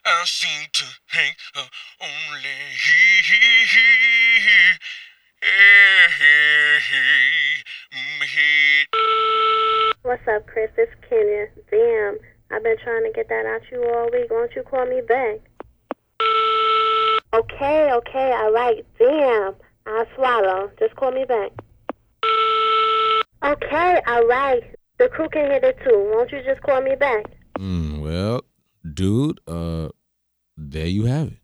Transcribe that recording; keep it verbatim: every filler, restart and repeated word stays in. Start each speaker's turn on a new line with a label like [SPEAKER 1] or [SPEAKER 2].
[SPEAKER 1] I seem to hang uh, only he, he, he, he. Hey, hey, hey, mm, hey.
[SPEAKER 2] What's up, Chris? It's Kenya. Damn, I've been trying to get that out you all week. Won't you call me back? Okay, okay, all right. Damn, I'll swallow. Just call me back. Okay, all right. The crew can hit it too. Won't you just call me back?
[SPEAKER 3] Mm, well, dude, uh, there you have it.